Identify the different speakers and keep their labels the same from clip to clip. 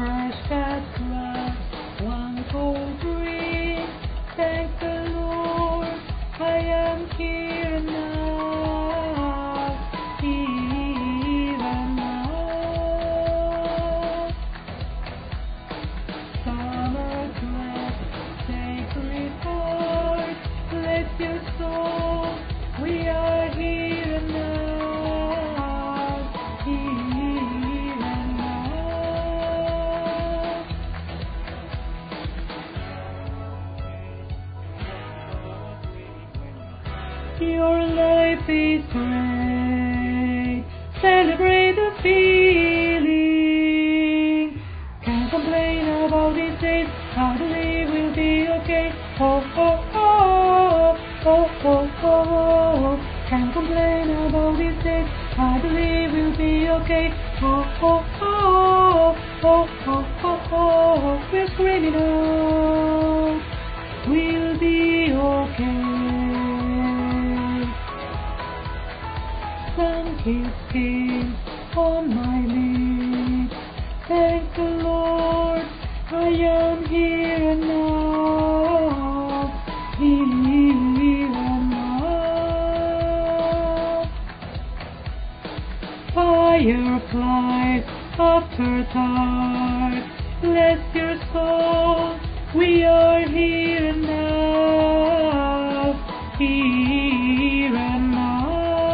Speaker 1: fresh cut grass, one cold drink. Thank the Lord, I am here now, even now. Summer grass, sacred heart, bless your soul. We are here now, here and now. Your life is great. Celebrate the feeling. Can't complain about these days. I believe we'll be okay. Oh, oh, oh, oh, oh, oh. Can't complain about these days. I believe we'll be okay. Oh, oh, oh, oh, oh, oh, oh. We're screaming out. We'll be okay. Sun kissing on my lips. Thank the Lord, I am here now, here and now. Fireflies after dark, bless your soul. We are here now, here and now.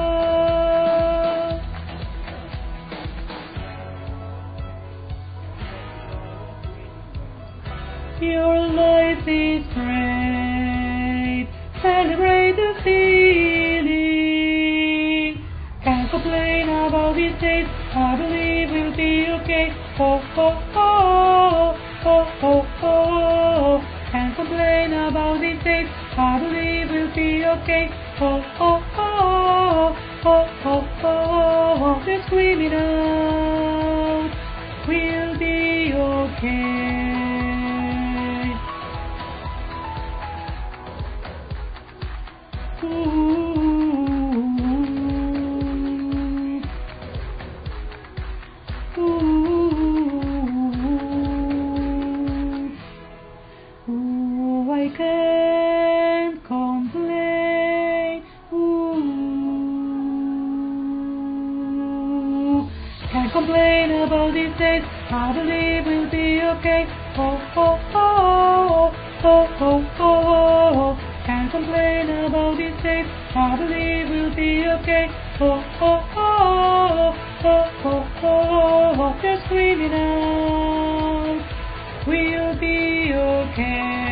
Speaker 1: Your life is great. Celebrate the feeling. Can't complain about these days. I believe we'll be okay. Oh, oh, oh, oh, oh, oh. Can't complain about these days. I believe we'll be okay. Oh, oh, oh, oh, oh, oh. We're screaming out. We'll be okay. I can't complain. Can't complain about these days. I believe we'll be okay. Oh, oh, oh, oh, oh, oh. Can't complain about these days. I believe we'll be okay. Oh, oh, oh, oh, oh, oh. They're screaming out. We'll be okay.